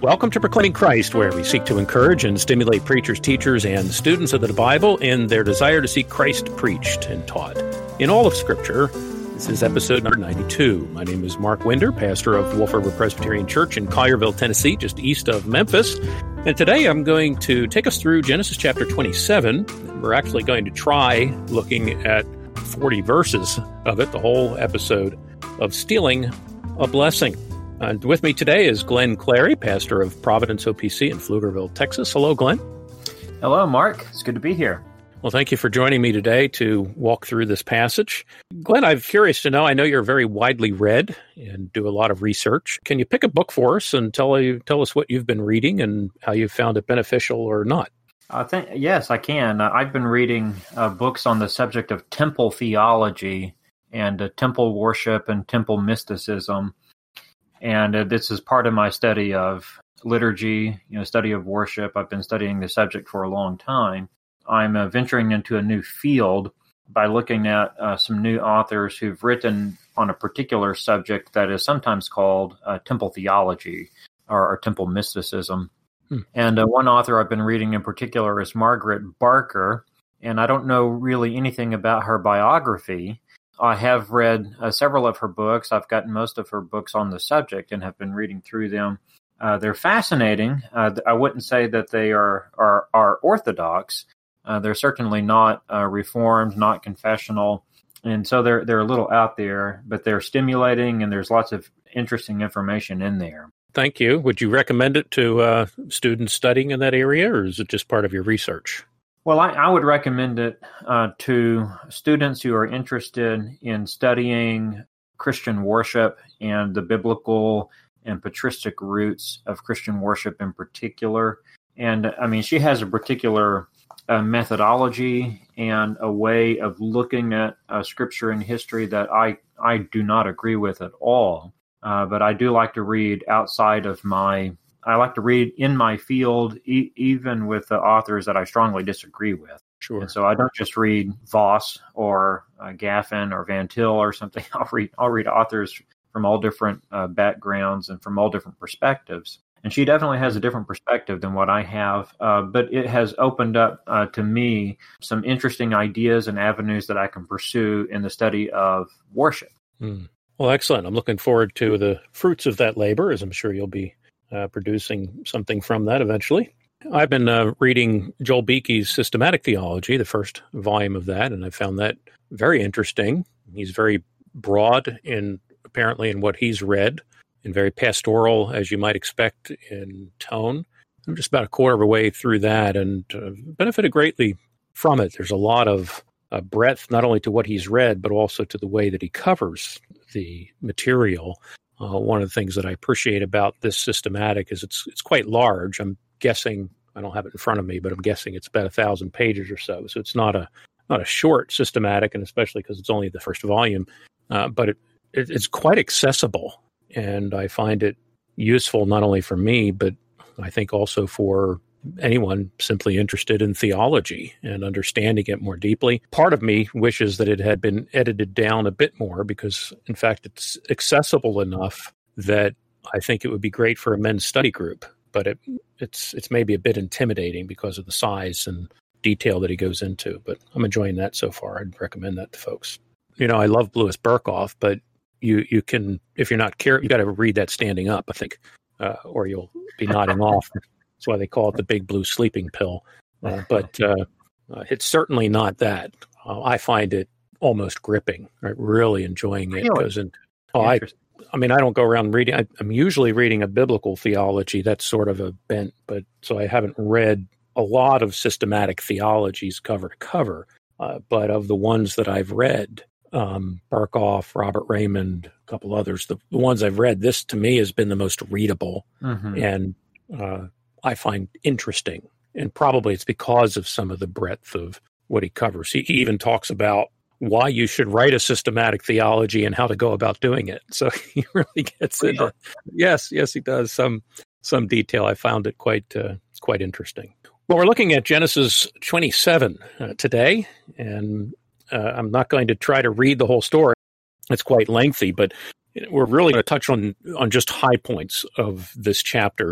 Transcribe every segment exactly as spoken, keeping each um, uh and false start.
Welcome to Proclaiming Christ, where we seek to encourage and stimulate preachers, teachers, and students of the Bible in their desire to see Christ preached and taught in all of Scripture. This is episode number ninety-two. My name is Mark Winder, pastor of Wolf River Presbyterian Church in Collierville, Tennessee, just east of Memphis. And today I'm going to take us through Genesis chapter twenty-seven. We're actually going to try looking at forty verses of it, the whole episode of Stealing a Blessing. And with me today is Glenn Clary, pastor of Providence O P C in Pflugerville, Texas. Hello, Glenn. Hello, Mark. It's good to be here. Well, thank you for joining me today to walk through this passage. Glenn, I'm curious to know, I know you're very widely read and do a lot of research. Can you pick a book for us and tell you, tell us what you've been reading and how you found it beneficial or not? I think yes, I can. Uh, I've been reading uh, books on the subject of temple theology and uh, temple worship and temple mysticism. And uh, this is part of my study of liturgy, you know, study of worship. I've been studying the subject for a long time. I'm uh, venturing into a new field by looking at uh, some new authors who've written on a particular subject that is sometimes called uh, temple theology or, or temple mysticism. Hmm. And uh, one author I've been reading in particular is Margaret Barker, and I don't know really anything about her biography. I have read uh, several of her books. I've gotten most of her books on the subject and have been reading through them. Uh, they're fascinating. Uh, I wouldn't say that they are are, are orthodox. Uh, they're certainly not uh, reformed, not confessional, and so they're they're a little out there. But they're stimulating, and there's lots of interesting information in there. Thank you. Would you recommend it to uh, students studying in that area, or is it just part of your research? Well, I, I would recommend it uh, to students who are interested in studying Christian worship and the biblical and patristic roots of Christian worship in particular. And I mean, she has a particular uh, methodology and a way of looking at uh, Scripture and history that I, I do not agree with at all. Uh, but I do like to read outside of my I like to read in my field, e- even with the authors that I strongly disagree with. Sure. And so I don't just read Voss or uh, Gaffin or Van Til or something. I'll read I'll read authors from all different uh, backgrounds and from all different perspectives. And she definitely has a different perspective than what I have, uh, but it has opened up uh, to me some interesting ideas and avenues that I can pursue in the study of worship. Mm. Well, excellent. I'm looking forward to the fruits of that labor, as I'm sure you'll be Uh, producing something from that eventually. I've been uh, reading Joel Beeke's Systematic Theology, the first volume of that, and I found that very interesting. He's very broad in apparently in what he's read, and very pastoral, as you might expect, in tone. I'm just about a quarter of a way through that and uh, benefited greatly from it. There's a lot of uh, breadth, not only to what he's read, but also to the way that he covers the material. Uh, one of the things that I appreciate about this systematic is it's it's quite large. I'm guessing, I don't have it in front of me, but I'm guessing it's about a thousand pages or so. So it's not a not a short systematic, and especially because it's only the first volume. Uh, but it, it it's quite accessible, and I find it useful not only for me, but I think also for anyone simply interested in theology and understanding it more deeply. Part of me wishes that it had been edited down a bit more because, in fact, it's accessible enough that I think it would be great for a men's study group. But it, it's it's maybe a bit intimidating because of the size and detail that he goes into. But I'm enjoying that so far. I'd recommend that to folks. You know, I love Louis Berkhof, but you you can, if you're not careful, you got to read that standing up, I think, uh, or you'll be nodding off. That's why they call it the big blue sleeping pill. Uh, but uh, uh, it's certainly not that. Uh, I find it almost gripping. Right? Really enjoying it. Really? Goes into, oh, I, I mean, I don't go around reading. I, I'm usually reading a biblical theology. That's sort of a bent. But so I haven't read a lot of systematic theologies cover to cover. Uh, but of the ones that I've read, um, Berkhof, Robert Raymond, a couple others, the, the ones I've read, this to me has been the most readable. Mm-hmm. And uh, I find interesting, and probably it's because of some of the breadth of what he covers. He, he even talks about why you should write a systematic theology and how to go about doing it. So he really gets into yeah. yes, yes, he does some some detail. I found it quite uh, quite interesting. Well, we're looking at Genesis twenty-seven uh, today, and uh, I'm not going to try to read the whole story. It's quite lengthy, but we're really going to touch on on just high points of this chapter.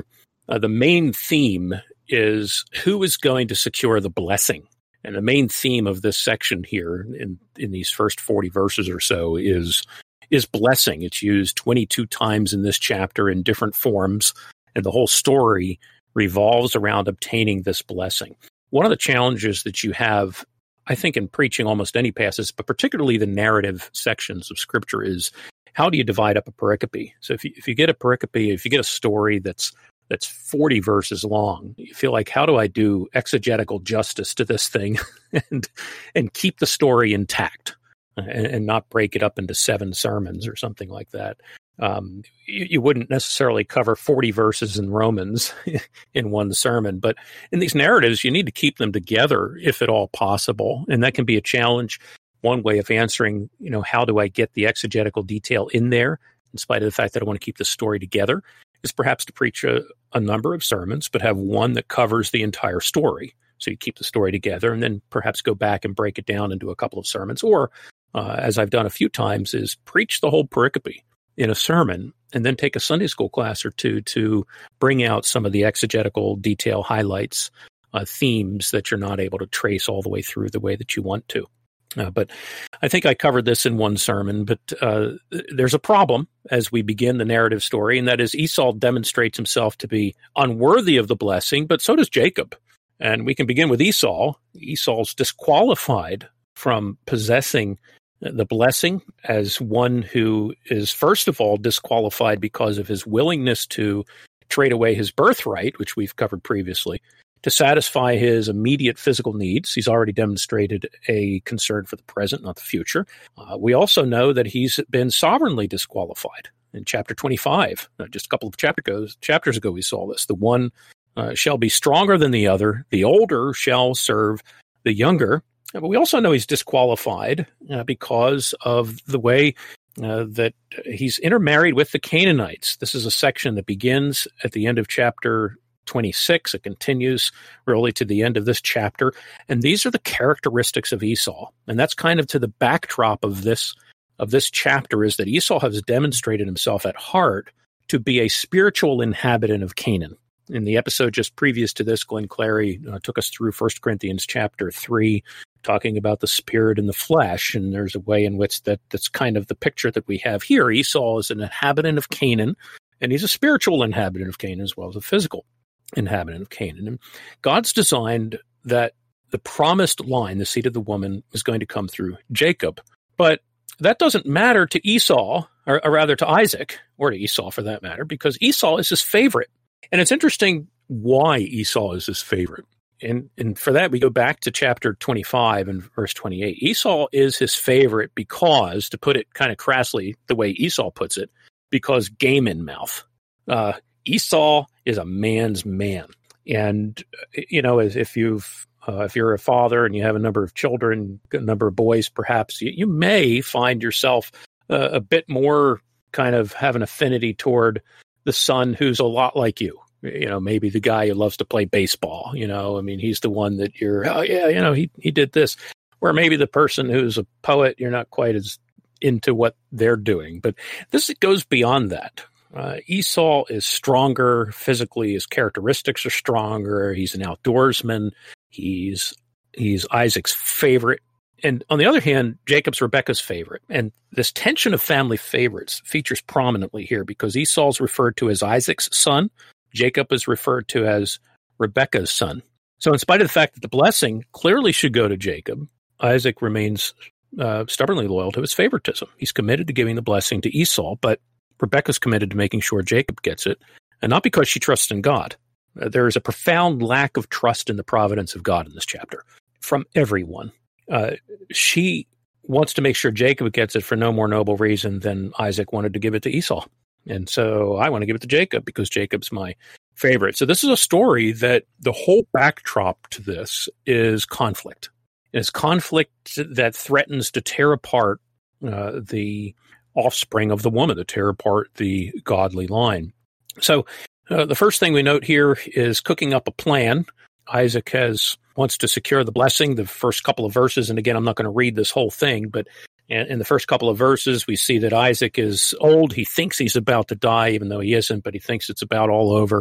uh, the main theme is who is going to secure the blessing. And the main theme of this section here in, in these first forty verses or so is, is blessing. It's used twenty-two times in this chapter in different forms, and the whole story revolves around obtaining this blessing. One of the challenges that you have, I think, in preaching almost any passage, but particularly the narrative sections of Scripture, is how do you divide up a pericope? So if you, if you get a pericope, if you get a story that's that's forty verses long, you feel like, how do I do exegetical justice to this thing and and keep the story intact and, and not break it up into seven sermons or something like that? Um, you, you wouldn't necessarily cover forty verses in Romans in one sermon, but in these narratives, you need to keep them together if at all possible. And that can be a challenge. One way of answering, you know, how do I get the exegetical detail in there, in spite of the fact that I want to keep the story together, is perhaps to preach a, a number of sermons, but have one that covers the entire story. So you keep the story together and then perhaps go back and break it down into a couple of sermons. Or, uh, as I've done a few times, is preach the whole pericope in a sermon and then take a Sunday school class or two to bring out some of the exegetical detail highlights, uh, themes that you're not able to trace all the way through the way that you want to. Uh, but I think I covered this in one sermon, but uh, there's a problem as we begin the narrative story, and that is Esau demonstrates himself to be unworthy of the blessing, but so does Jacob. And we can begin with Esau. Esau's disqualified from possessing the blessing as one who is, first of all, disqualified because of his willingness to trade away his birthright, which we've covered previously, to satisfy his immediate physical needs. He's already demonstrated a concern for the present, not the future. Uh, we also know that he's been sovereignly disqualified. In chapter twenty-five, uh, just a couple of chapter goes, chapters ago, we saw this. The one uh, shall be stronger than the other. The older shall serve the younger. But we also know he's disqualified uh, because of the way uh, that he's intermarried with the Canaanites. This is a section that begins at the end of chapter twenty-six. It continues really to the end of this chapter. And these are the characteristics of Esau. And that's kind of to the backdrop of this, of this chapter, is that Esau has demonstrated himself at heart to be a spiritual inhabitant of Canaan. In the episode just previous to this, Glenn Clary uh, took us through First Corinthians chapter three, talking about the spirit and the flesh. And there's a way in which that that's kind of the picture that we have here. Esau is an inhabitant of Canaan, and he's a spiritual inhabitant of Canaan as well as a physical inhabitant of Canaan. And God's designed that the promised line, the seed of the woman, is going to come through Jacob. But that doesn't matter to Esau, or, or rather to Isaac, or to Esau for that matter, because Esau is his favorite. And it's interesting why Esau is his favorite. And, and for that, we go back to chapter twenty-five and verse twenty-eight. Esau is his favorite because, to put it kind of crassly, the way Esau puts it, because game in mouth. Uh, Esau is a man's man. And, you know, as if you've, uh, if you're a father and you have a number of children, a number of boys, perhaps, you, you may find yourself uh, a bit more kind of have an affinity toward the son who's a lot like you. You know, maybe the guy who loves to play baseball, you know, I mean, he's the one that you're, oh yeah, you know, he, he did this. Or maybe the person who's a poet, you're not quite as into what they're doing. But this goes beyond that. Uh, Esau is stronger physically. His characteristics are stronger. He's an outdoorsman. He's he's Isaac's favorite. And on the other hand, Jacob's Rebekah's favorite. And this tension of family favorites features prominently here because Esau's referred to as Isaac's son. Jacob is referred to as Rebekah's son. So in spite of the fact that the blessing clearly should go to Jacob, Isaac remains uh, stubbornly loyal to his favoritism. He's committed to giving the blessing to Esau, but Rebekah's committed to making sure Jacob gets it, and not because she trusts in God. Uh, there is a profound lack of trust in the providence of God in this chapter from everyone. Uh, she wants to make sure Jacob gets it for no more noble reason than Isaac wanted to give it to Esau. And so I want to give it to Jacob because Jacob's my favorite. So this is a story that the whole backdrop to this is conflict. It's conflict that threatens to tear apart uh, the offspring of the woman, to tear apart the godly line. So uh, the first thing we note here is cooking up a plan. Isaac has wants to secure the blessing, the first couple of verses. And again, I'm not going to read this whole thing, but in the first couple of verses, we see that Isaac is old. He thinks he's about to die, even though he isn't, but he thinks it's about all over.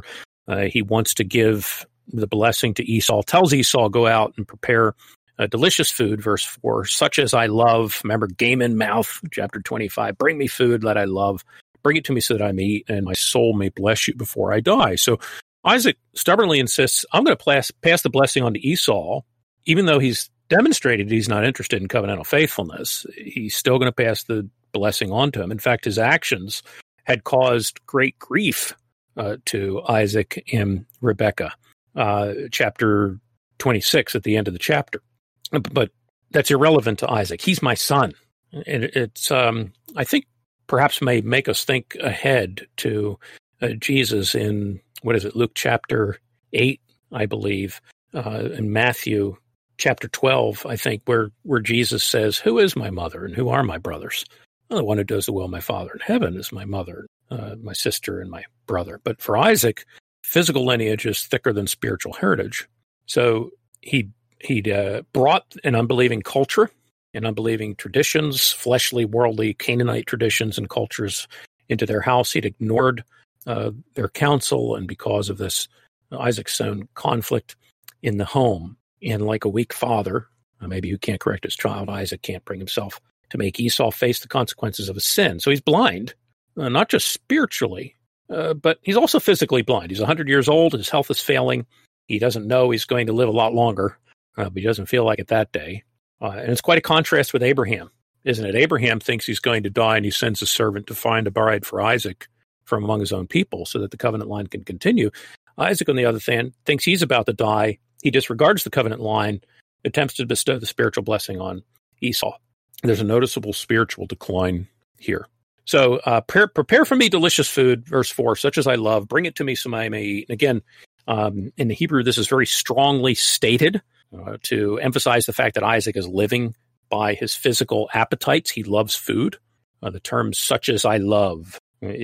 Uh, he wants to give the blessing to Esau, tells Esau, go out and prepare a delicious food, verse four, such as I love. Remember, game in mouth, chapter twenty-five, bring me food that I love. Bring it to me so that I may eat, and my soul may bless you before I die. So Isaac stubbornly insists, I'm going to pass, pass the blessing on to Esau, even though he's demonstrated he's not interested in covenantal faithfulness. He's still going to pass the blessing on to him. In fact, his actions had caused great grief uh, to Isaac and Rebekah. Uh, chapter twenty-six at the end of the chapter. But that's irrelevant to Isaac. He's my son. And it's, um, I think, perhaps may make us think ahead to uh, Jesus in, what is it, Luke chapter eight, I believe, uh, and Matthew chapter twelve, I think, where, where Jesus says, who is my mother and who are my brothers? Well, the one who does the will of my Father in heaven is my mother, uh, my sister, and my brother. But for Isaac, physical lineage is thicker than spiritual heritage. So he He'd uh, brought an unbelieving culture and unbelieving traditions, fleshly, worldly, Canaanite traditions and cultures into their house. He'd ignored uh, their counsel, and because of this, Isaac's own conflict in the home. And like a weak father, uh, maybe who can't correct his child, Isaac can't bring himself to make Esau face the consequences of his sin. So he's blind, uh, not just spiritually, uh, but he's also physically blind. He's one hundred years old. His health is failing. He doesn't know he's going to live a lot longer. Uh, but he doesn't feel like it that day. Uh, and it's quite a contrast with Abraham, isn't it? Abraham thinks he's going to die, and he sends a servant to find a bride for Isaac from among his own people so that the covenant line can continue. Isaac, on the other hand, thinks he's about to die. He disregards the covenant line, attempts to bestow the spiritual blessing on Esau. There's a noticeable spiritual decline here. So uh, prepare, prepare for me delicious food, verse four, such as I love. Bring it to me so I may eat. And again, um, in the Hebrew, this is very strongly stated. Uh, to emphasize the fact that Isaac is living by his physical appetites. He loves food. Uh, the term such as I love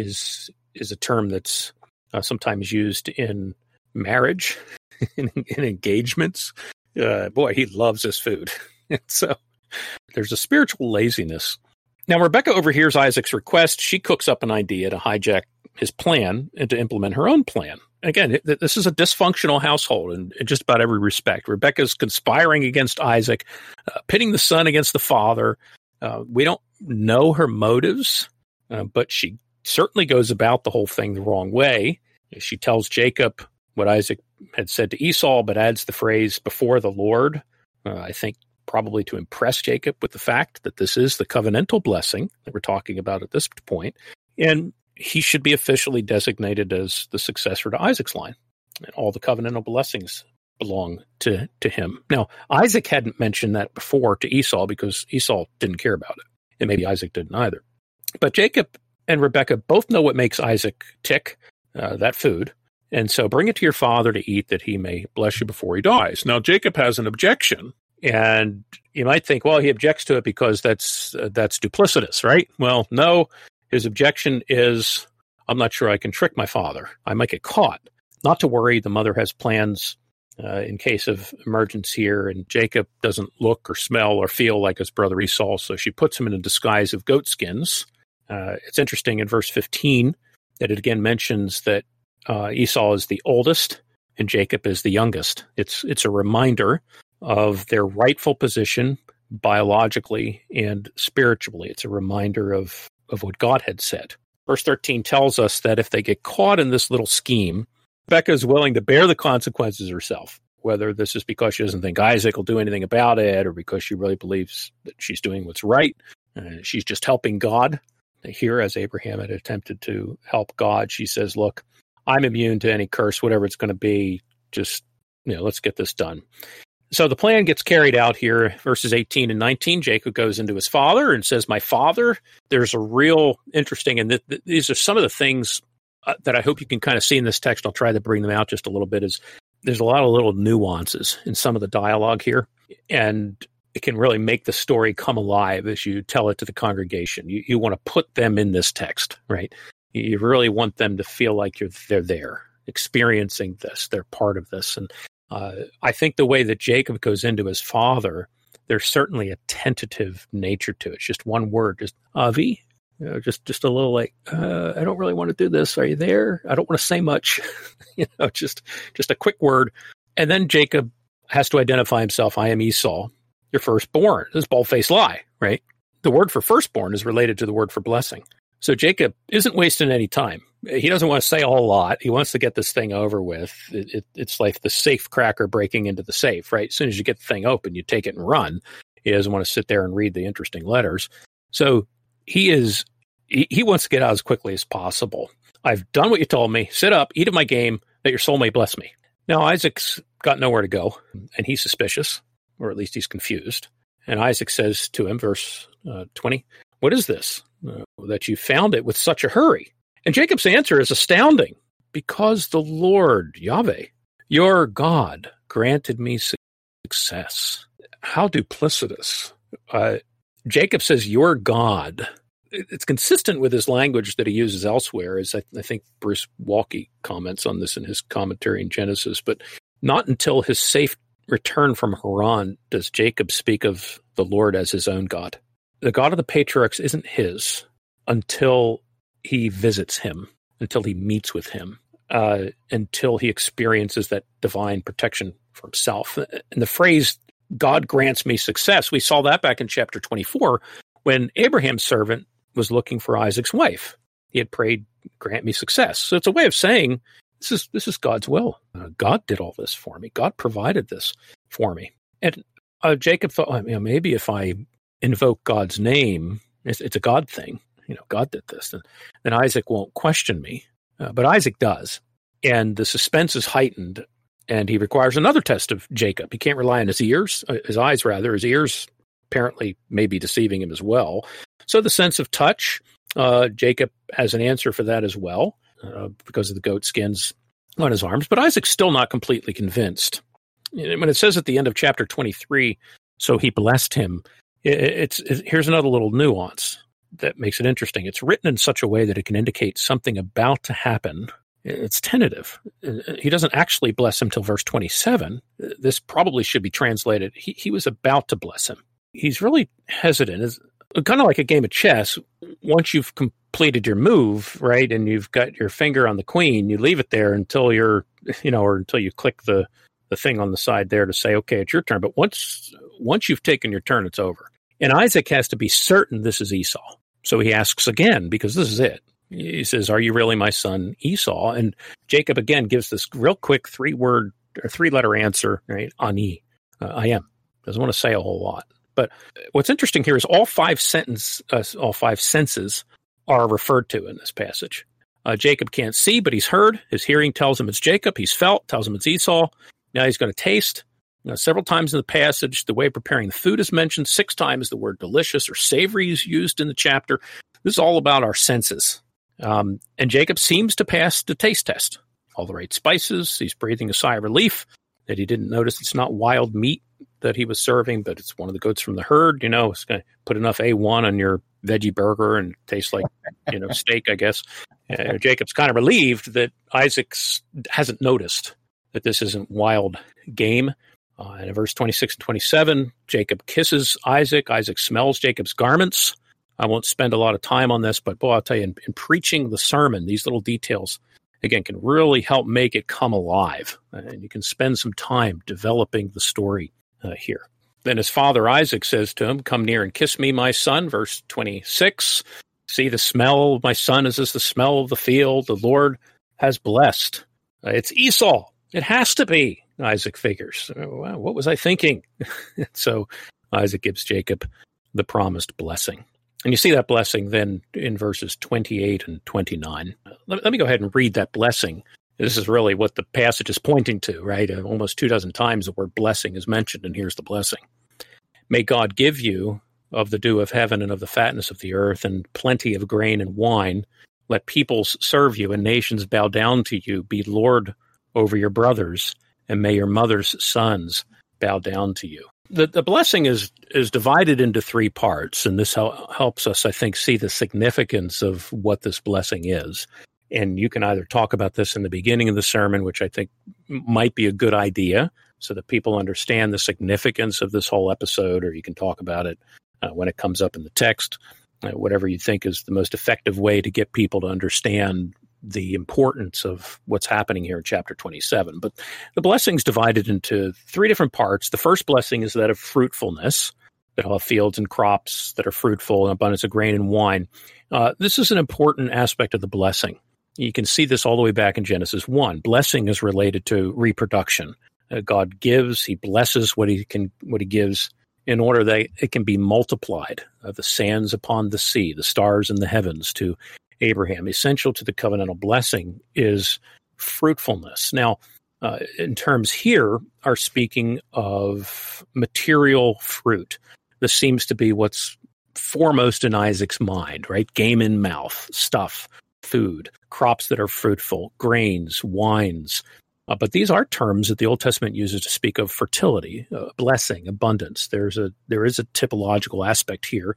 is is a term that's uh, sometimes used in marriage, in, in engagements. Uh, boy, he loves his food. So there's a spiritual laziness. Now, Rebekah overhears Isaac's request. She cooks up an idea to hijack his plan and to implement her own plan. Again, this is a dysfunctional household in, in just about every respect. Rebekah's conspiring against Isaac, uh, pitting the son against the father. Uh, we don't know her motives, uh, but she certainly goes about the whole thing the wrong way. She tells Jacob what Isaac had said to Esau, but adds the phrase before the Lord, uh, I think probably to impress Jacob with the fact that this is the covenantal blessing that we're talking about at this point. And he should be officially designated as the successor to Isaac's line. And all the covenantal blessings belong to, to him. Now, Isaac hadn't mentioned that before to Esau because Esau didn't care about it. And maybe Isaac didn't either. But Jacob and Rebekah both know what makes Isaac tick, uh, that food. And so bring it to your father to eat that he may bless you before he dies. Now, Jacob has an objection. And you might think, well, he objects to it because that's uh, that's duplicitous, right? Well, no. His objection is, I'm not sure I can trick my father. I might get caught. Not to worry, the mother has plans uh, in case of emergence here, and Jacob doesn't look or smell or feel like his brother Esau, so she puts him in a disguise of goat skins. Uh, it's interesting in verse fifteen that it again mentions that uh, Esau is the oldest and Jacob is the youngest. It's it's a reminder of their rightful position biologically and spiritually. It's a reminder of of what God had said. Verse thirteen tells us that if they get caught in this little scheme, Rebekah is willing to bear the consequences herself, whether this is because she doesn't think Isaac will do anything about it or because she really believes that she's doing what's right. Uh, she's just helping God. Here, as Abraham had attempted to help God, she says, look, I'm immune to any curse, whatever it's going to be. Just, you know, let's get this done. So the plan gets carried out here, verses eighteen and nineteen. Jacob goes into his father and says, my father. There's a real interesting, and th- th- these are some of the things uh, that I hope you can kind of see in this text. I'll try to bring them out just a little bit. Is there's a lot of little nuances in some of the dialogue here, and it can really make the story come alive as you tell it to the congregation. You, you want to put them in this text, right? You really want them to feel like you're they're there, experiencing this. They're part of this. And uh, I think the way that Jacob goes into his father, there's certainly a tentative nature to it. It's just one word, just Avi, You know, just just a little like, uh, I don't really want to do this. Are you there? I don't want to say much. you know, just just a quick word. And then Jacob has to identify himself. I am Esau, your firstborn. This is bald-faced lie, right? The word for firstborn is related to the word for blessing. So Jacob isn't wasting any time. He doesn't want to say a whole lot. He wants to get this thing over with. It, it, it's like the safe cracker breaking into the safe, right? As soon as you get the thing open, you take it and run. He doesn't want to sit there and read the interesting letters. So he is, he, he wants to get out as quickly as possible. I've done what you told me. Sit up, eat of my game, that your soul may bless me. Now, Isaac's got nowhere to go, and he's suspicious, or at least he's confused. And Isaac says to him, verse uh, twenty, what is this, uh, that you found it with such a hurry? And Jacob's answer is astounding. Because the Lord, Yahweh, your God, granted me success. How duplicitous. Uh, Jacob says, your God. It's consistent with his language that he uses elsewhere, as I, I think Bruce Walke comments on this in his commentary in Genesis. But not until his safe return from Haran does Jacob speak of the Lord as his own God. The God of the patriarchs isn't his until he visits him, until he meets with him, uh, until he experiences that divine protection for himself. And the phrase, God grants me success, we saw that back in chapter twenty-four when Abraham's servant was looking for Isaac's wife. He had prayed, grant me success. So it's a way of saying, this is this is God's will. Uh, God did all this for me. God provided this for me. And uh, Jacob thought, well, you know, maybe if I invoke God's name, it's, it's a God thing. You know, God did this. And then Isaac won't question me. Uh, but Isaac does. And the suspense is heightened. And he requires another test of Jacob. He can't rely on his ears, uh, his eyes rather. His ears apparently may be deceiving him as well. So the sense of touch, uh, Jacob has an answer for that as well, uh, because of the goat skins on his arms. But Isaac's still not completely convinced. When it says at the end of chapter twenty-three, so he blessed him, it's, it's here's another little nuance that makes it interesting. It's written in such a way that it can indicate something about to happen. It's tentative. He doesn't actually bless him till verse twenty-seven. This probably should be translated, he, he was about to bless him. He's really hesitant. It's kind of like a game of chess. Once you've completed your move, right, and you've got your finger on the queen, you leave it there until you're, you know, or until you click the, the thing on the side there to say, okay, it's your turn. But once once you've taken your turn, it's over. And Isaac has to be certain this is Esau. So he asks again, because this is it. He says, are you really my son Esau? And Jacob again gives this real quick three-word or three-letter answer, right? Ani, uh, I am. Doesn't want to say a whole lot. But what's interesting here is all five sentence, uh, all five senses are referred to in this passage. Uh, Jacob can't see, but he's heard. His hearing tells him it's Jacob. He's felt, tells him it's Esau. Now he's going to taste. You know, several times in the passage, the way of preparing the food is mentioned. Six times the word delicious or savory is used in the chapter. This is all about our senses. Um, and Jacob seems to pass the taste test. All the right spices. He's breathing a sigh of relief that he didn't notice it's not wild meat that he was serving, but it's one of the goats from the herd. You know, it's going to put enough A one on your veggie burger and taste like, you know, steak, I guess. Uh, Jacob's kind of relieved that Isaac hasn't noticed that this isn't wild game. Uh, and in verse twenty-six and twenty-seven, Jacob kisses Isaac. Isaac smells Jacob's garments. I won't spend a lot of time on this, but boy, I'll tell you, in, in preaching the sermon, these little details, again, can really help make it come alive. Uh, and you can spend some time developing the story uh, here. Then his father Isaac says to him, come near and kiss me, my son. Verse twenty-six, see the smell of my son is as the smell of the field. The Lord has blessed. Uh, it's Esau. It has to be, Isaac figures. Wow, what was I thinking? So Isaac gives Jacob the promised blessing. And you see that blessing then in verses twenty-eight and twenty-nine. Let, let me go ahead and read that blessing. This is really what the passage is pointing to, right? Almost two dozen times the word blessing is mentioned, and here's the blessing. May God give you of the dew of heaven and of the fatness of the earth and plenty of grain and wine. Let peoples serve you and nations bow down to you. Be Lord over your brothers, and may your mother's sons bow down to you. The, the blessing is is divided into three parts, and this hel- helps us, I think, see the significance of what this blessing is. And you can either talk about this in the beginning of the sermon, which I think might be a good idea, so that people understand the significance of this whole episode, or you can talk about it uh, when it comes up in the text. uh, whatever you think is the most effective way to get people to understand the importance of what's happening here in chapter twenty-seven. But the blessing's divided into three different parts. The first blessing is that of fruitfulness, that will have fields and crops that are fruitful and abundance of grain and wine. Uh, this is an important aspect of the blessing. You can see this all the way back in Genesis one. Blessing is related to reproduction. Uh, God gives, he blesses what he can, what he gives in order that it can be multiplied. Uh, the sands upon the sea, the stars in the heavens to Abraham. Essential to the covenantal blessing is fruitfulness. Now, uh, in terms here are speaking of material fruit. This seems to be what's foremost in Isaac's mind, right? Game in mouth, stuff, food, crops that are fruitful, grains, wines. Uh, but these are terms that the Old Testament uses to speak of fertility, uh, blessing, abundance. There's a there is a typological aspect here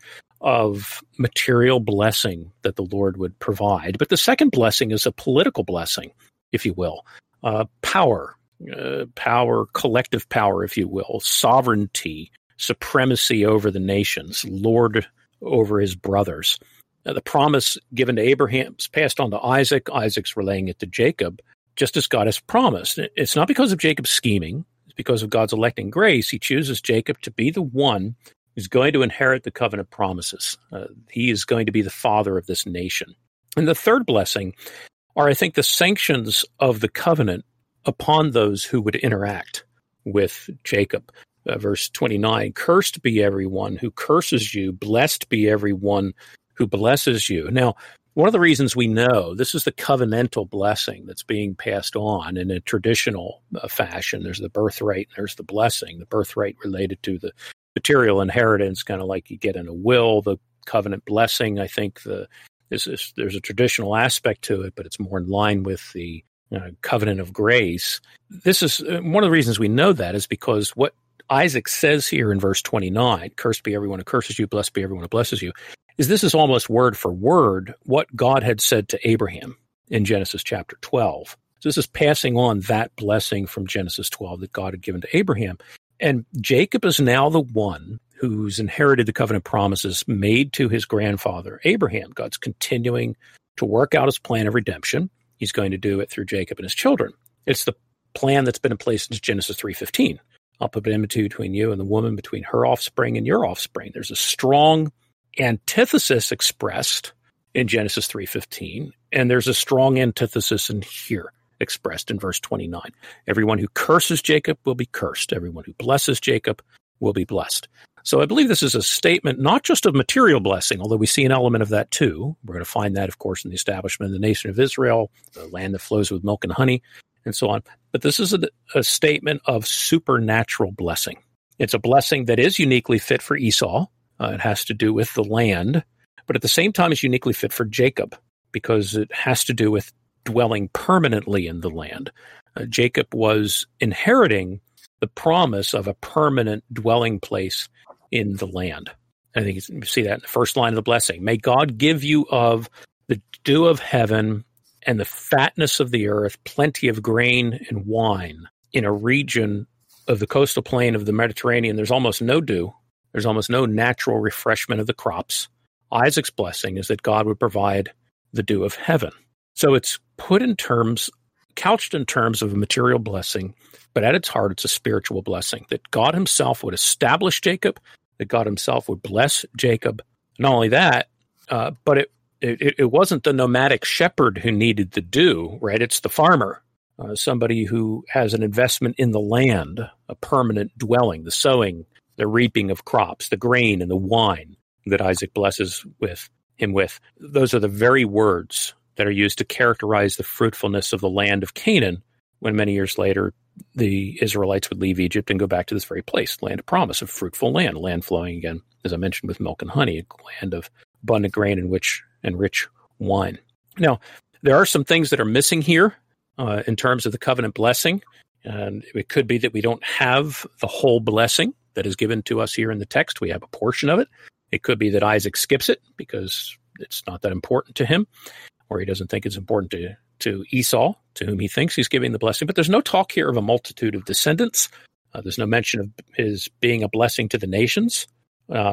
of material blessing that the Lord would provide. But the second blessing is a political blessing, if you will. Uh, power, uh, power, collective power, if you will, sovereignty, supremacy over the nations, Lord over his brothers. Now, the promise given to Abraham is passed on to Isaac. Isaac's relaying it to Jacob, just as God has promised. It's not because of Jacob's scheming. It's because of God's electing grace. He chooses Jacob to be the one who's going to inherit the covenant promises. Uh, he is going to be the father of this nation. And the third blessing are, I think, the sanctions of the covenant upon those who would interact with Jacob. Uh, verse twenty-nine, cursed be everyone who curses you, blessed be everyone who blesses you. Now, one of the reasons we know this is the covenantal blessing that's being passed on in a traditional uh, fashion. There's the birthright, and there's the blessing. The birthright related to the material inheritance, kind of like you get in a will. The covenant blessing, I think, the is, is there's a traditional aspect to it, but it's more in line with the uh, covenant of grace. This is uh, one of the reasons we know that is because what Isaac says here in verse twenty-nine, cursed be everyone who curses you, blessed be everyone who blesses you, is this is almost word for word what God had said to Abraham in Genesis chapter twelve. So this is passing on that blessing from Genesis twelve that God had given to Abraham. And Jacob is now the one who's inherited the covenant promises made to his grandfather, Abraham. God's continuing to work out his plan of redemption. He's going to do it through Jacob and his children. It's the plan that's been in place since Genesis three fifteen. I'll put an enmity between you and the woman, between her offspring and your offspring. There's a strong antithesis expressed in Genesis three fifteen, and there's a strong antithesis in here expressed in verse twenty-nine. Everyone who curses Jacob will be cursed. Everyone who blesses Jacob will be blessed. So I believe this is a statement not just of material blessing, although we see an element of that too. We're going to find that, of course, in the establishment of the nation of Israel, the land that flows with milk and honey, and so on. But this is a, a statement of supernatural blessing. It's a blessing that is uniquely fit for Esau. Uh, it has to do with the land, but at the same time it's uniquely fit for Jacob because it has to do with dwelling permanently in the land. Uh, Jacob was inheriting the promise of a permanent dwelling place in the land. I think you see that in the first line of the blessing. May God give you of the dew of heaven and the fatness of the earth, plenty of grain and wine. In a region of the coastal plain of the Mediterranean, there's almost no dew. There's almost no natural refreshment of the crops. Isaac's blessing is that God would provide the dew of heaven. So it's put in terms, couched in terms of a material blessing, but at its heart, it's a spiritual blessing, that God himself would establish Jacob, that God himself would bless Jacob. Not only that, uh, but it It, it wasn't the nomadic shepherd who needed the dew, right? It's the farmer, uh, somebody who has an investment in the land, a permanent dwelling, the sowing, the reaping of crops, the grain and the wine that Isaac blesses with him with. Those are the very words that are used to characterize the fruitfulness of the land of Canaan when many years later the Israelites would leave Egypt and go back to this very place, land of promise, a fruitful land, land flowing again, as I mentioned, with milk and honey, a land of abundant grain in which and rich wine. Now, there are some things that are missing here uh, in terms of the covenant blessing. And it could be that we don't have the whole blessing that is given to us here in the text. We have a portion of it. It could be that Isaac skips it because it's not that important to him, or he doesn't think it's important to, to Esau, to whom he thinks he's giving the blessing. But there's no talk here of a multitude of descendants. Uh, there's no mention of his being a blessing to the nations. Um,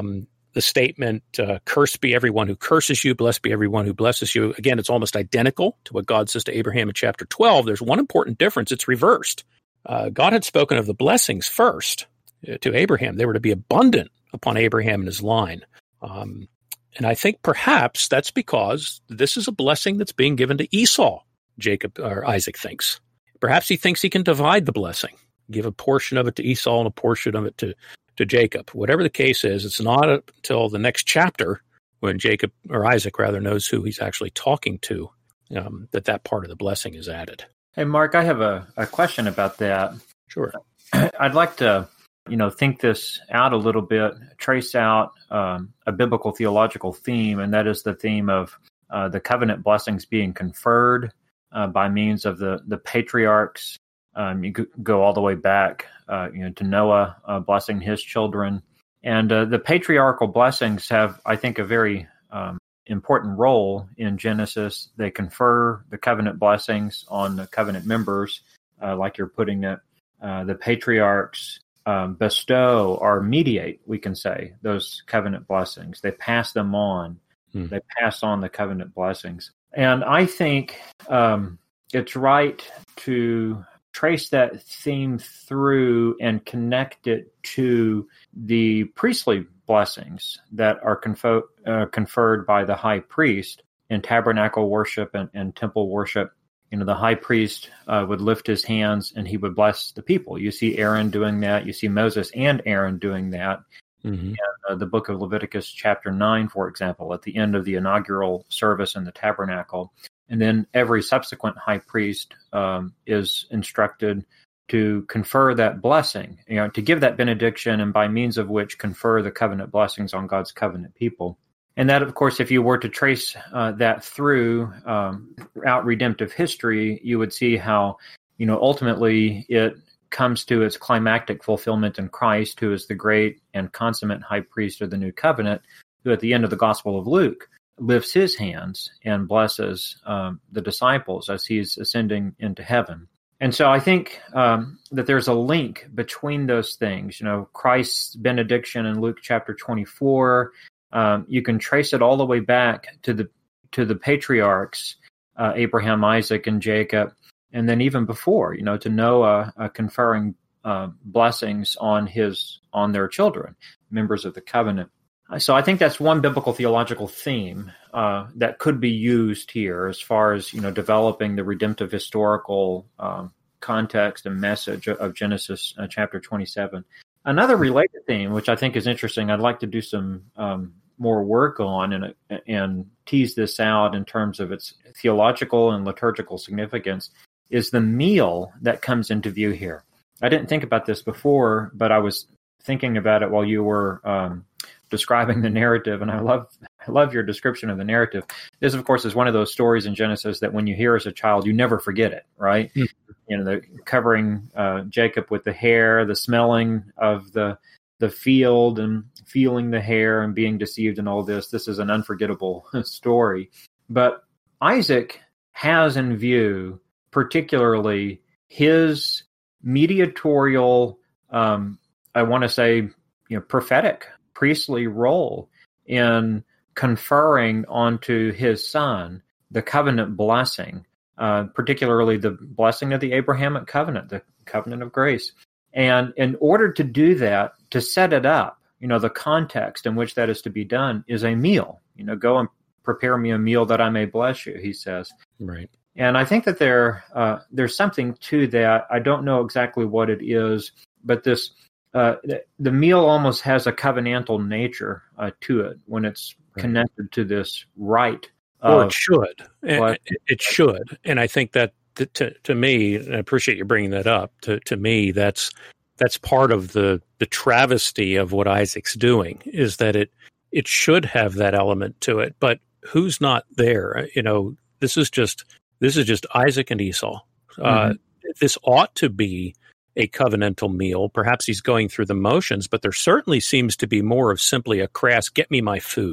the statement, uh, cursed be everyone who curses you, blessed be everyone who blesses you. Again, it's almost identical to what God says to Abraham in chapter twelve. There's one important difference. It's reversed. Uh, God had spoken of the blessings first uh, to Abraham. They were to be abundant upon Abraham and his line. Um, and I think perhaps that's because this is a blessing that's being given to Esau, Jacob or Isaac thinks. Perhaps he thinks he can divide the blessing, give a portion of it to Esau and a portion of it to, to Jacob. Whatever the case is, it's not until the next chapter when Jacob, or Isaac rather, knows who he's actually talking to, um, that that part of the blessing is added. Hey, Mark, I have a, a question about that. Sure. I'd like to, you know, think this out a little bit, trace out um, a biblical theological theme, and that is the theme of uh, the covenant blessings being conferred uh, by means of the, the patriarchs. Um, you go all the way back, uh, you know, to Noah uh, blessing his children. And uh, the patriarchal blessings have, I think, a very um, important role in Genesis. They confer the covenant blessings on the covenant members, uh, like you're putting it. Uh, the patriarchs um, bestow or mediate, we can say, those covenant blessings. They pass them on. Hmm. They pass on the covenant blessings. And I think um, it's right to trace that theme through and connect it to the priestly blessings that are confo- uh, conferred by the high priest in tabernacle worship and, and temple worship. You know, the high priest uh, would lift his hands and he would bless the people. You see Aaron doing that. You see Moses and Aaron doing that. Mm-hmm. In uh, the book of Leviticus chapter nine, for example, at the end of the inaugural service in the tabernacle. And then every subsequent high priest um, is instructed to confer that blessing, you know, to give that benediction, and by means of which confer the covenant blessings on God's covenant people. And that, of course, if you were to trace uh, that through um, throughout redemptive history, you would see how, you know, ultimately it comes to its climactic fulfillment in Christ, who is the great and consummate high priest of the new covenant, who at the end of the Gospel of Luke lifts his hands and blesses um, the disciples as he's ascending into heaven. And so I think um, that there's a link between those things. You know, Christ's benediction in Luke chapter twenty-four, um, you can trace it all the way back to the to the patriarchs, uh, Abraham, Isaac, and Jacob, and then even before, you know, to Noah uh, conferring uh, blessings on his on their children, members of the covenant. So I think that's one biblical theological theme uh, that could be used here as far as, you know, developing the redemptive historical um, context and message of Genesis uh, chapter twenty-seven. Another related theme, which I think is interesting, I'd like to do some um, more work on and, and tease this out in terms of its theological and liturgical significance, is the meal that comes into view here. I didn't think about this before, but I was thinking about it while you were um, describing the narrative, and I love I love your description of the narrative. This, of course, is one of those stories in Genesis that when you hear as a child, you never forget it, right? Mm-hmm. You know, the covering uh, Jacob with the hair, the smelling of the the field, and feeling the hair and being deceived, and all this. This is an unforgettable story. But Isaac has in view, particularly, his mediatorial, um, I want to say, you know, prophetic, priestly role in conferring onto his son the covenant blessing, uh, particularly the blessing of the Abrahamic covenant, the covenant of grace. And in order to do that, to set it up, you know, the context in which that is to be done is a meal. You know, go and prepare me a meal that I may bless you, he says. Right. And I think that there uh, there's something to that. I don't know exactly what it is, but this Uh, the, the meal almost has a covenantal nature uh, to it when it's right. connected to this rite. Or it should. It, it should. And I think that to, to me, and I appreciate you bringing that up, to, to me, that's that's part of the, the travesty of what Isaac's doing, is that it it should have that element to it. But who's not there? You know, this is just this is just Isaac and Esau. Mm-hmm. Uh, this ought to be a covenantal meal. Perhaps he's going through the motions, but there certainly seems to be more of simply a crass, get me my food.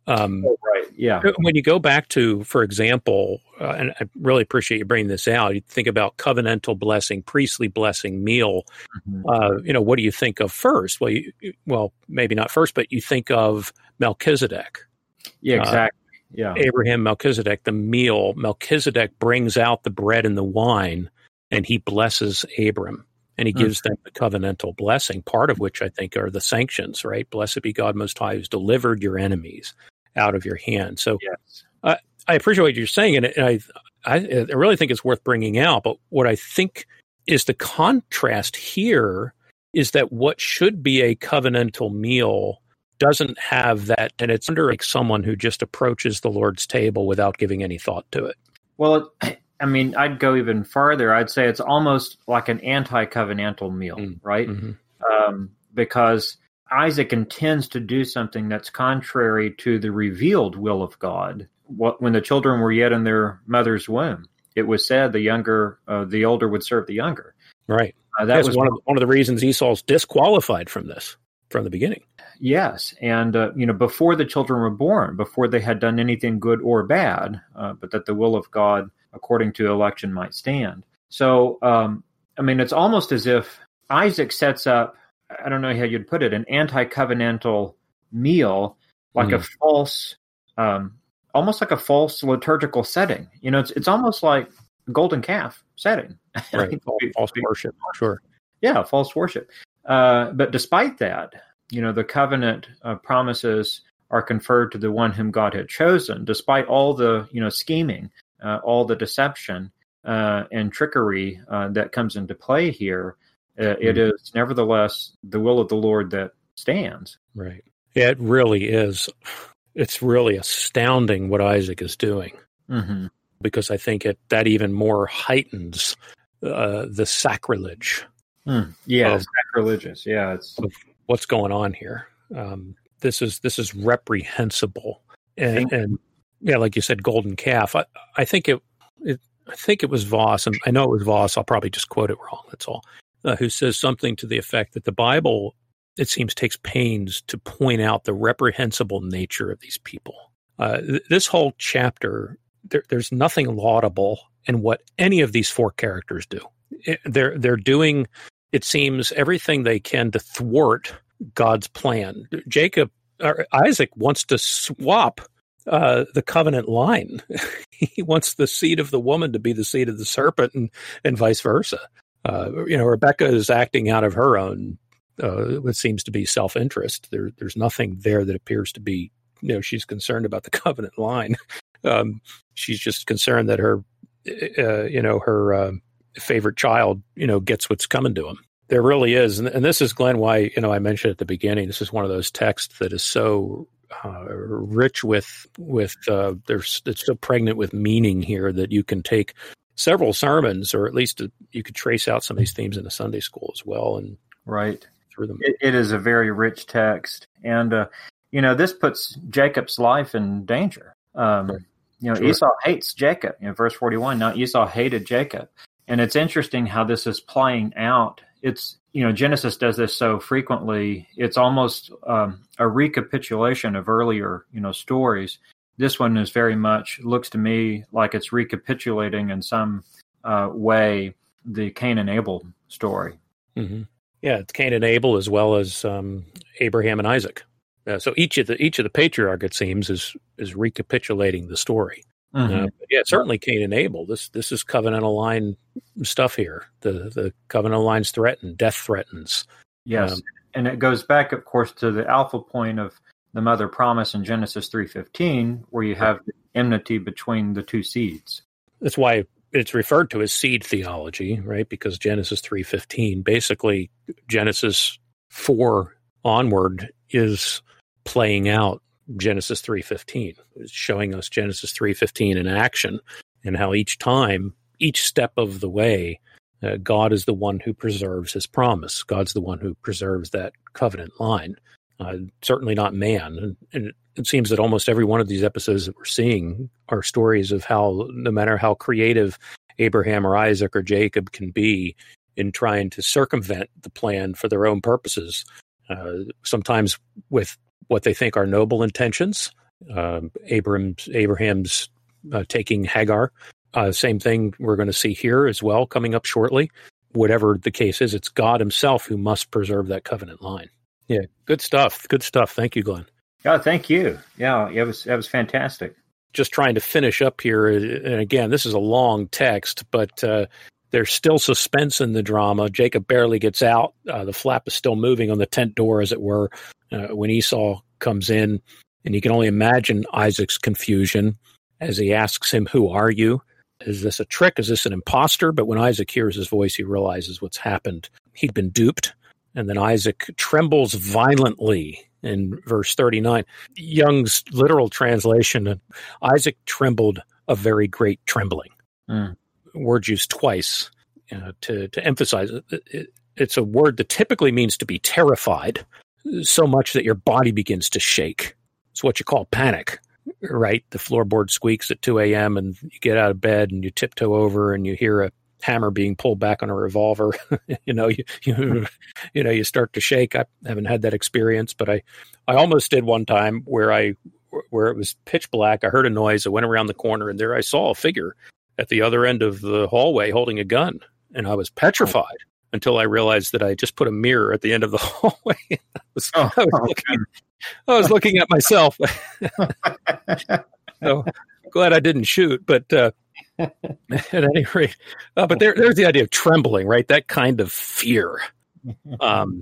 Um, oh, right. Yeah. When you go back to, for example, uh, and I really appreciate you bringing this out, you think about covenantal blessing, priestly blessing, meal. Mm-hmm. Uh, you know, what do you think of first? Well, you, well, maybe not first, but you think of Melchizedek. Yeah, exactly. Uh, yeah. Abraham, Melchizedek, the meal. Melchizedek brings out the bread and the wine, and he blesses Abram, and he mm-hmm. gives them the covenantal blessing, part of which I think are the sanctions, right? Blessed be God Most High, who's delivered your enemies out of your hand. So yes. uh, I appreciate what you're saying, and I, I, I really think it's worth bringing out. But what I think is the contrast here is that what should be a covenantal meal doesn't have that, and it's under like someone who just approaches the Lord's table without giving any thought to it. Well, it, I mean, I'd go even further. I'd say it's almost like an anti-covenantal meal, mm. right? Mm-hmm. Um, because Isaac intends to do something that's contrary to the revealed will of God. What, when the children were yet in their mother's womb, it was said the younger, uh, the older would serve the younger. Right. Uh, that That's was one of, one of the reasons Esau's disqualified from this from the beginning. Yes, and uh, you know, before the children were born, before they had done anything good or bad, uh, but that the will of God, according to election, might stand. So, um, I mean, it's almost as if Isaac sets up, I don't know how you'd put it, an anti-covenantal meal, like mm. a false, um, almost like a false liturgical setting. You know, it's it's almost like a golden calf setting. Right, false worship, sure. Yeah, false worship. Uh, but despite that, you know, the covenant uh, promises are conferred to the one whom God had chosen, despite all the, you know, scheming, uh, all the deception uh, and trickery uh, that comes into play here. Uh, mm. It is nevertheless the will of the Lord that stands. Right. Yeah, it really is. It's really astounding what Isaac is doing, mm-hmm. because I think it that even more heightens uh, the sacrilege. Mm. Yeah, of, sacrilegious. Yeah, it's what's going on here. Um, this is this is reprehensible, and, and yeah, like you said, golden calf. I, I think it, it. I think it was Voss, and I know it was Voss. I'll probably just quote it wrong. That's all. Uh, who says something to the effect that the Bible, it seems, takes pains to point out the reprehensible nature of these people. Uh, th- this whole chapter, there, there's nothing laudable in what any of these four characters do. It, they're they're doing, it seems, everything they can to thwart God's plan. Jacob, or Isaac, wants to swap uh, the covenant line. He wants the seed of the woman to be the seed of the serpent, and and vice versa. Uh, you know, Rebecca is acting out of her own, uh, what seems to be self-interest. There, there's nothing there that appears to be, you know, she's concerned about the covenant line. Um, she's just concerned that her, uh, you know, her uh, favorite child, you know, gets what's coming to him. There really is. And, and this is, Glenn, why, you know, I mentioned at the beginning, this is one of those texts that is so uh, rich with, with uh, there's, it's so pregnant with meaning here that you can take several sermons, or at least you could trace out some of these themes in a Sunday school as well. And right. Through them. It, it is a very rich text. And, uh, you know, this puts Jacob's life in danger. Um, right. You know, sure. Esau hates Jacob. You know, verse forty-one, now Esau hated Jacob. And it's interesting how this is playing out. It's, you know, Genesis does this so frequently. It's almost um, a recapitulation of earlier, you know, stories. This one is very much, looks to me like it's recapitulating in some uh, way the Cain and Abel story. Mm-hmm. Yeah, it's Cain and Abel as well as um, Abraham and Isaac. Uh, so each of the each of the patriarch, it seems, is is recapitulating the story. Mm-hmm. Uh, yeah, certainly Cain and Abel. This this is covenantal line stuff here. The the covenantal lines threaten, death threatens. Yes, um, and it goes back, of course, to the alpha point of the mother promise in Genesis three fifteen, where you have enmity between the two seeds. That's why it's referred to as seed theology, right? Because Genesis three fifteen, basically Genesis four onward is playing out Genesis three fifteen. It's showing us Genesis three fifteen in action, and how each time, each step of the way, uh, God is the one who preserves his promise. God's the one who preserves that covenant line. Uh, certainly not man. And, and it, it seems that almost every one of these episodes that we're seeing are stories of how, no matter how creative Abraham or Isaac or Jacob can be in trying to circumvent the plan for their own purposes, uh, sometimes with what they think are noble intentions, um, Abraham's, Abraham's uh, taking Hagar. Uh, same thing we're going to see here as well coming up shortly. Whatever the case is, it's God himself who must preserve that covenant line. Yeah, good stuff. Good stuff. Thank you, Glenn. Oh, thank you. Yeah, it was it was fantastic. Just trying to finish up here, and again, this is a long text, but uh, there's still suspense in the drama. Jacob barely gets out. Uh, the flap is still moving on the tent door, as it were, uh, when Esau comes in, and you can only imagine Isaac's confusion as he asks him, "Who are you? Is this a trick? Is this an imposter?" But when Isaac hears his voice, he realizes what's happened. He'd been duped. And then Isaac trembles violently in verse thirty-nine. Young's literal translation, Isaac trembled a very great trembling. Mm. Word used twice uh, to, to emphasize it. it. It's a word that typically means to be terrified, so much that your body begins to shake. It's what you call panic, right? The floorboard squeaks at two a.m. and you get out of bed and you tiptoe over and you hear a hammer being pulled back on a revolver. you know, you, you you know, you start to shake. I haven't had that experience, but I, I almost did one time where I, where it was pitch black. I heard a noise. I went around the corner and there I saw a figure at the other end of the hallway holding a gun. And I was petrified until I realized that I just put a mirror at the end of the hallway. I was, oh, I was, looking, I was looking at myself. So glad I didn't shoot, but, uh, at any rate, uh, but there, there's the idea of trembling, right? That kind of fear. Um,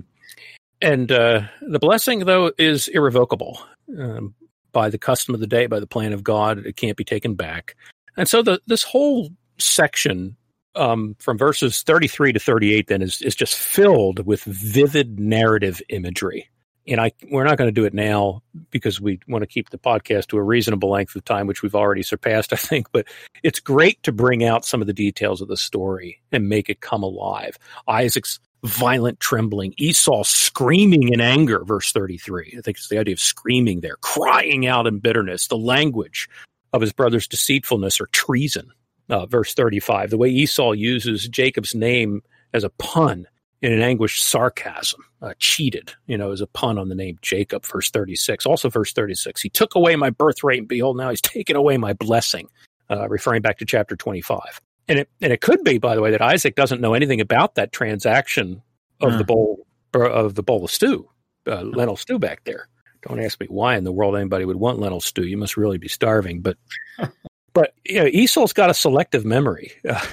and uh, the blessing, though, is irrevocable um, by the custom of the day, by the plan of God. It can't be taken back. And so the, this whole section um, from verses thirty-three to thirty-eight then is, is just filled with vivid narrative imagery. And I, we're not going to do it now because we want to keep the podcast to a reasonable length of time, which we've already surpassed, I think. But it's great to bring out some of the details of the story and make it come alive. Isaac's violent trembling, Esau screaming in anger, verse thirty-three. I think it's the idea of screaming there, crying out in bitterness, the language of his brother's deceitfulness or treason, uh, verse thirty-five. The way Esau uses Jacob's name as a pun in an anguished sarcasm, uh, cheated, you know, as a pun on the name Jacob, verse thirty-six. Also verse thirty-six, he took away my birthright, and behold, now he's taken away my blessing, uh, referring back to chapter twenty-five. And it and it could be, by the way, that Isaac doesn't know anything about that transaction of mm. the bowl of the bowl of stew, uh, lentil stew back there. Don't ask me why in the world anybody would want lentil stew. You must really be starving. But But you know, Esau's got a selective memory. Uh,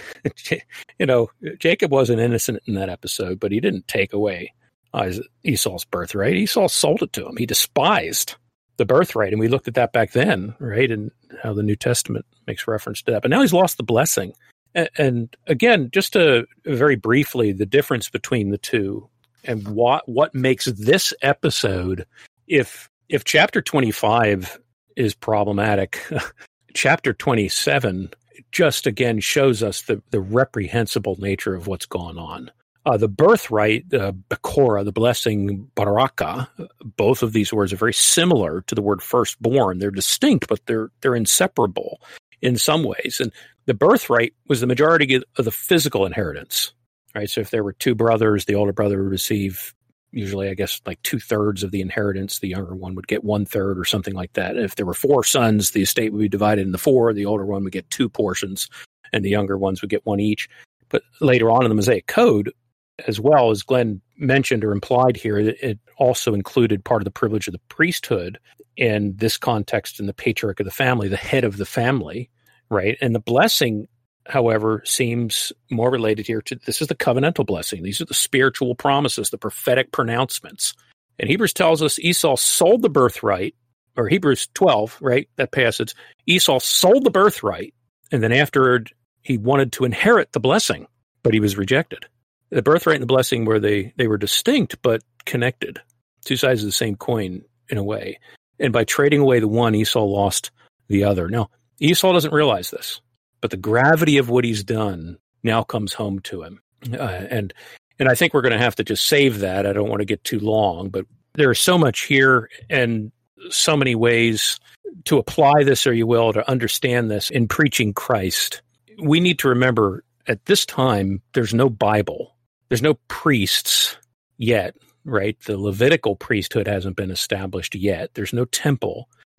you know, Jacob wasn't innocent in that episode, but he didn't take away uh, Esau's birthright. Esau sold it to him. He despised the birthright, and we looked at that back then, right? And how the New Testament makes reference to that. But now he's lost the blessing. And, and again, just to very briefly, the difference between the two and what what makes this episode, if if chapter twenty-five is problematic. Chapter twenty-seven just again shows us the, the reprehensible nature of what's gone on. Uh, the birthright, uh, Bekora, the blessing, Baraka, both of these words are very similar to the word firstborn. They're distinct, but they're they're inseparable in some ways. And the birthright was the majority of the physical inheritance, right? So if there were two brothers, the older brother would receive usually, I guess, like two-thirds of the inheritance. The younger one would get one-third or something like that. If there were four sons, the estate would be divided into four. The older one would get two portions, and the younger ones would get one each. But later on in the Mosaic Code, as well, as Glenn mentioned or implied here, it also included part of the privilege of the priesthood in this context, in the patriarch of the family, the head of the family, right? And the blessing, however, seems more related here to, this is the covenantal blessing. These are the spiritual promises, the prophetic pronouncements. And Hebrews tells us Esau sold the birthright, or Hebrews twelve, right, that passage, Esau sold the birthright, and then afterward he wanted to inherit the blessing, but he was rejected. The birthright and the blessing were they, they were distinct but connected, two sides of the same coin in a way. And by trading away the one, Esau lost the other. Now, Esau doesn't realize this, but the gravity of what he's done now comes home to him. Uh, and and I think we're going to have to just save that. I don't want to get too long, but there's so much here and so many ways to apply this, or you will, to understand this in preaching Christ. We need to remember at this time, there's no Bible. There's no priests yet, right? The Levitical priesthood hasn't been established yet. There's no temple.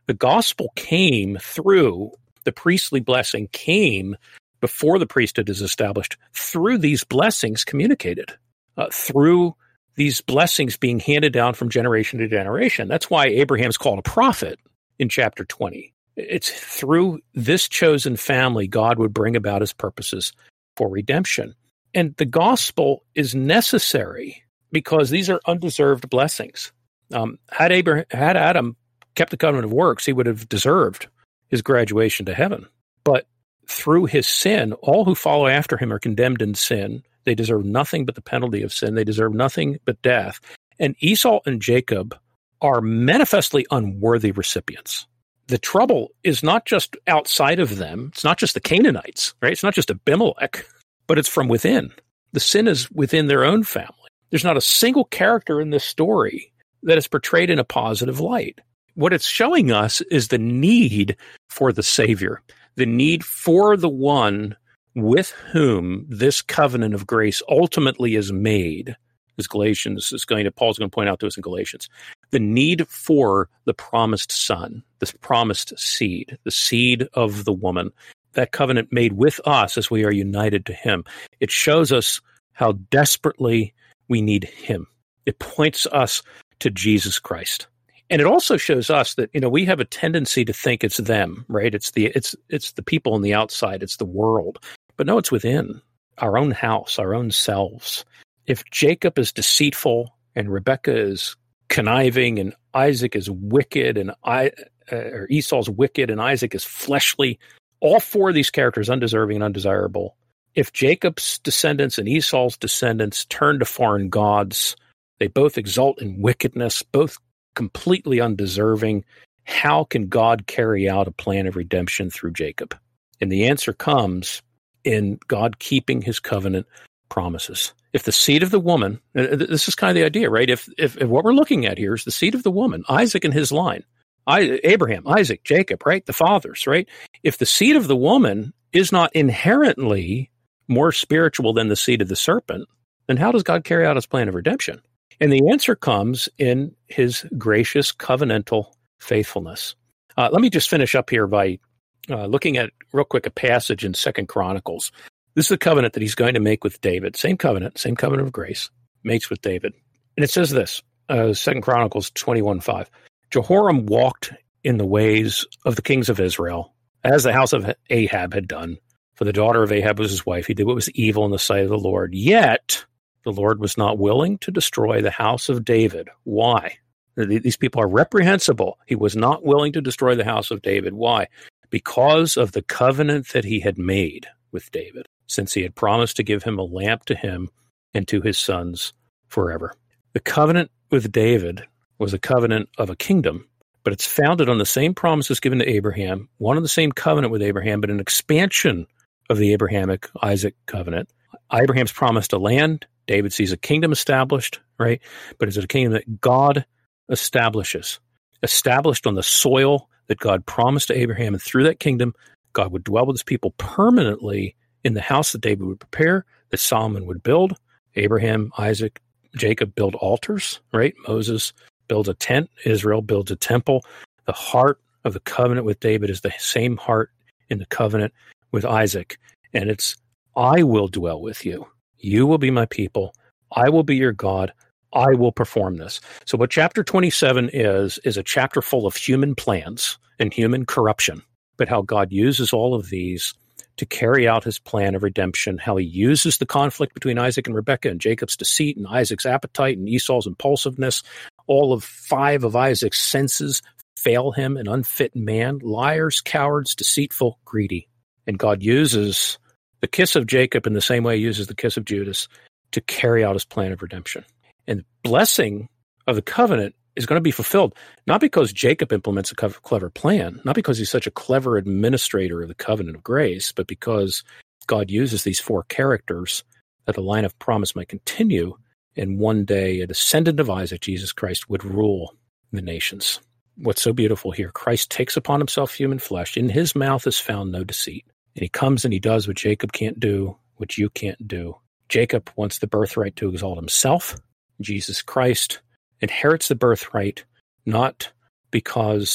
The gospel came through, the priestly blessing came before the priesthood is established, through these blessings communicated, uh, through these blessings being handed down from generation to generation. That's why Abraham's called a prophet in chapter twenty. It's through this chosen family God would bring about his purposes for redemption. And the gospel is necessary because these are undeserved blessings. Um, had, Abraham, had Adam kept the covenant of works, he would have deserved his graduation to heaven. But through his sin, all who follow after him are condemned in sin. They deserve nothing but the penalty of sin. They deserve nothing but death. And Esau and Jacob are manifestly unworthy recipients. The trouble is not just outside of them. It's not just the Canaanites, right? It's not just Abimelech, but it's from within. The sin is within their own family. There's not a single character in this story that is portrayed in a positive light. What it's showing us is the need for the Savior, the need for the one with whom this covenant of grace ultimately is made, as Galatians is going to, Paul's going to point out to us in Galatians, the need for the promised son, this promised seed, the seed of the woman, that covenant made with us as we are united to him. It shows us how desperately we need him. It points us to Jesus Christ. And it also shows us that, you know, we have a tendency to think it's them, right? It's the it's it's the people on the outside, it's the world. But no, it's within our own house, our own selves. If Jacob is deceitful and Rebekah is conniving and Isaac is wicked and I uh, or Esau's wicked and Isaac is fleshly, all four of these characters undeserving and undesirable. If Jacob's descendants and Esau's descendants turn to foreign gods, they both exult in wickedness, both completely undeserving. How can God carry out a plan of redemption through Jacob? And the answer comes in God keeping his covenant promises. If the seed of the woman, this is kind of the idea, right? If, if, if what we're looking at here is the seed of the woman, Isaac and his line, I, Abraham, Isaac, Jacob, right? The fathers, right? If the seed of the woman is not inherently more spiritual than the seed of the serpent, then how does God carry out his plan of redemption? And the answer comes in his gracious covenantal faithfulness. Uh, let me just finish up here by uh, looking at real quick a passage in Second Chronicles. This is the covenant that he's going to make with David. Same covenant, same covenant of grace, makes with David. And it says this, uh, Second Chronicles twenty-one five. Jehoram walked in the ways of the kings of Israel, as the house of Ahab had done. For the daughter of Ahab was his wife. He did what was evil in the sight of the Lord. Yet the Lord was not willing to destroy the house of David. Why? These people are reprehensible. He was not willing to destroy the house of David. Why? Because of the covenant that he had made with David, since he had promised to give him a lamp to him and to his sons forever. The covenant with David was a covenant of a kingdom, but it's founded on the same promises given to Abraham, one of the same covenant with Abraham, but an expansion of the Abrahamic Isaac covenant. Abraham's promised a land. David sees a kingdom established, right? But is it a kingdom that God establishes, established on the soil that God promised to Abraham, and through that kingdom, God would dwell with his people permanently in the house that David would prepare, that Solomon would build. Abraham, Isaac, Jacob build altars, right? Moses builds a tent. Israel builds a temple. The heart of the covenant with David is the same heart in the covenant with Isaac. And it's, I will dwell with you. You will be my people. I will be your God. I will perform this. So what chapter twenty-seven is, is a chapter full of human plans and human corruption, but how God uses all of these to carry out his plan of redemption, how he uses the conflict between Isaac and Rebekah and Jacob's deceit and Isaac's appetite and Esau's impulsiveness. All of five of Isaac's senses fail him, an unfit man, liars, cowards, deceitful, greedy. And God uses the kiss of Jacob in the same way he uses the kiss of Judas to carry out his plan of redemption. And the blessing of the covenant is going to be fulfilled, not because Jacob implements a clever plan, not because he's such a clever administrator of the covenant of grace, but because God uses these four characters that the line of promise might continue, and one day a descendant of Isaac, Jesus Christ, would rule the nations. What's so beautiful here, Christ takes upon himself human flesh. In his mouth is found no deceit. And he comes and he does what Jacob can't do, what you can't do. Jacob wants the birthright to exalt himself. Jesus Christ inherits the birthright not because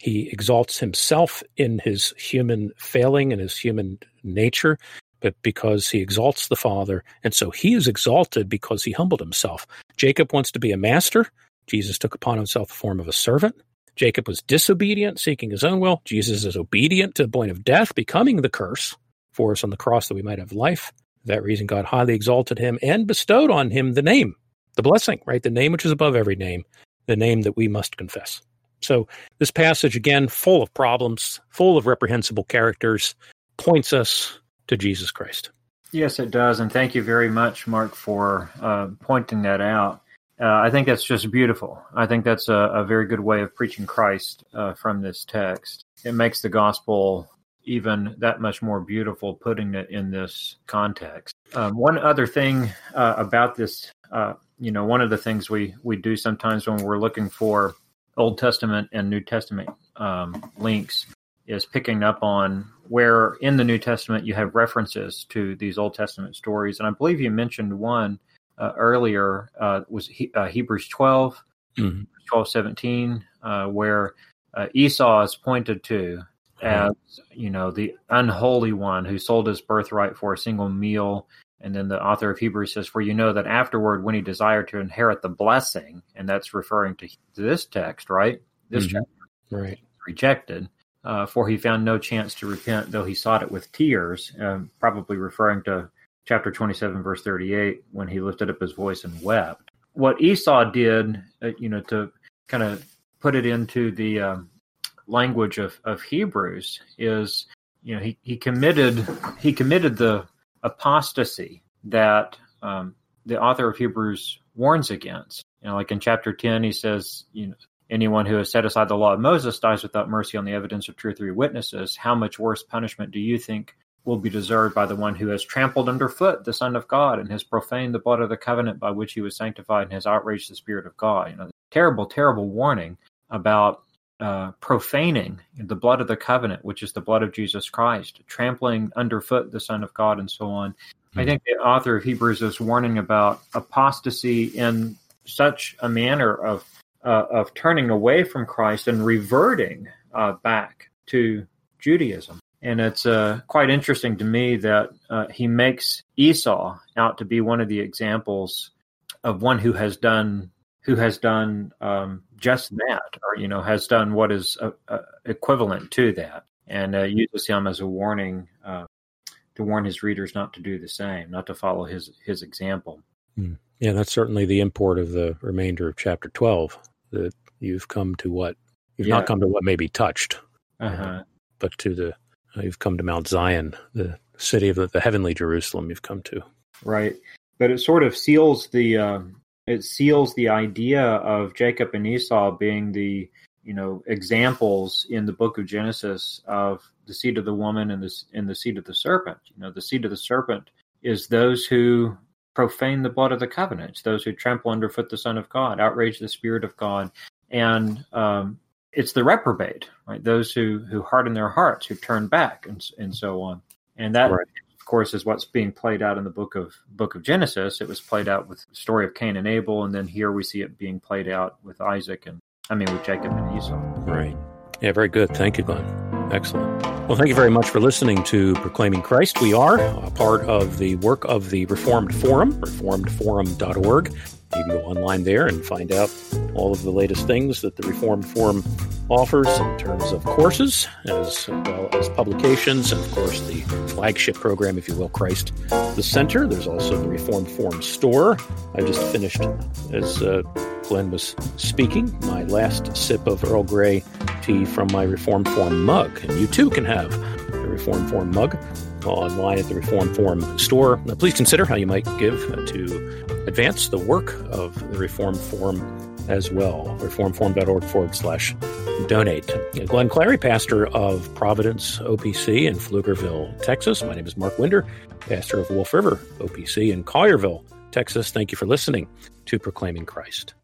He exalts himself in his human failing and his human nature, but because he exalts the Father, and so he is exalted because he humbled himself. Jacob wants to be a master. Jesus took upon himself the form of a servant. Jacob was disobedient, seeking his own will. Jesus is obedient to the point of death, becoming the curse for us on the cross that we might have life. For that reason, God highly exalted him and bestowed on him the name, the blessing, right? The name which is above every name, the name that we must confess. So this passage, again, full of problems, full of reprehensible characters, points us to Jesus Christ. Yes, it does. And thank you very much, Mark, for uh, pointing that out. Uh, I think that's just beautiful. I think that's a, a very good way of preaching Christ uh, from this text. It makes the gospel even that much more beautiful, putting it in this context. Um, one other thing uh, about this, uh, you know, one of the things we, we do sometimes when we're looking for Old Testament and New Testament um, links is picking up on where in the New Testament you have references to these Old Testament stories. And I believe you mentioned one uh, earlier, uh, was he, uh, Hebrews twelve, mm-hmm. twelve seventeen, uh, where uh, Esau is pointed to as, you know, the unholy one who sold his birthright for a single meal. And then the author of Hebrews says, for you know that afterward, when he desired to inherit the blessing, and that's referring to this text, right? This mm-hmm. chapter, right. rejected, uh, for he found no chance to repent, though he sought it with tears, um, probably referring to chapter twenty-seven, verse thirty-eight, when he lifted up his voice and wept. What Esau did, uh, you know, to kind of put it into the um, language of, of Hebrews is, you know, he, he committed he committed the apostasy that um, the author of Hebrews warns against. You know, like in chapter ten, he says, you know, anyone who has set aside the law of Moses dies without mercy on the evidence of two or three witnesses. How much worse punishment do you think will be deserved by the one who has trampled underfoot the Son of God and has profaned the blood of the covenant by which he was sanctified and has outraged the Spirit of God? You know, terrible, terrible warning about uh, profaning the blood of the covenant, which is the blood of Jesus Christ, trampling underfoot the Son of God, and so on. Mm-hmm. I think the author of Hebrews is warning about apostasy in such a manner of uh, of turning away from Christ and reverting uh, back to Judaism. And it's uh, quite interesting to me that uh, he makes Esau out to be one of the examples of one who has done who has done um, just that, or you know, has done what is uh, uh, equivalent to that, and uh, uses him as a warning uh, to warn his readers not to do the same, not to follow his his example. Hmm. Yeah, that's certainly the import of the remainder of chapter twelve. That you've come to what you've yeah. not come to what may be touched, uh-huh. uh, but to the uh, you've come to Mount Zion, the city of the, the heavenly Jerusalem. You've come to right, but it sort of seals the uh, it seals the idea of Jacob and Esau being the you know examples in the book of Genesis of the seed of the woman and the and the seed of the serpent. You know, the seed of the serpent is those who profane the blood of the covenant. It's those who trample underfoot the Son of God, outrage the Spirit of God, and um, it's the reprobate, right? Those who who harden their hearts, who turn back, and and so on. And that, right. of course, is what's being played out in the book of book of Genesis. It was played out with the story of Cain and Abel, and then here we see it being played out with Isaac and I mean with Jacob and Esau. Right. Yeah. Very good. Thank you, Glenn. Excellent. Well, thank you very much for listening to Proclaiming Christ. We are a part of the work of the Reformed Forum, reformed forum dot org. You can go online there and find out all of the latest things that the Reformed Forum offers in terms of courses, as well as publications, and, of course, the flagship program, if you will, Christ the Center. There's also the Reformed Forum store. I just finished, as uh, Glenn was speaking, my last sip of Earl Grey tea from my Reformed Forum mug. And you, too, can have a Reformed Forum mug online at the Reformed Forum store. Now, please consider how you might give to advance the work of the Reformed Forum as well. reformedforum.org forward slash donate. Glenn Clary, pastor of Providence O P C in Pflugerville, Texas. My name is Mark Winder, pastor of Wolf River O P C in Collierville, Texas. Thank you for listening to Proclaiming Christ.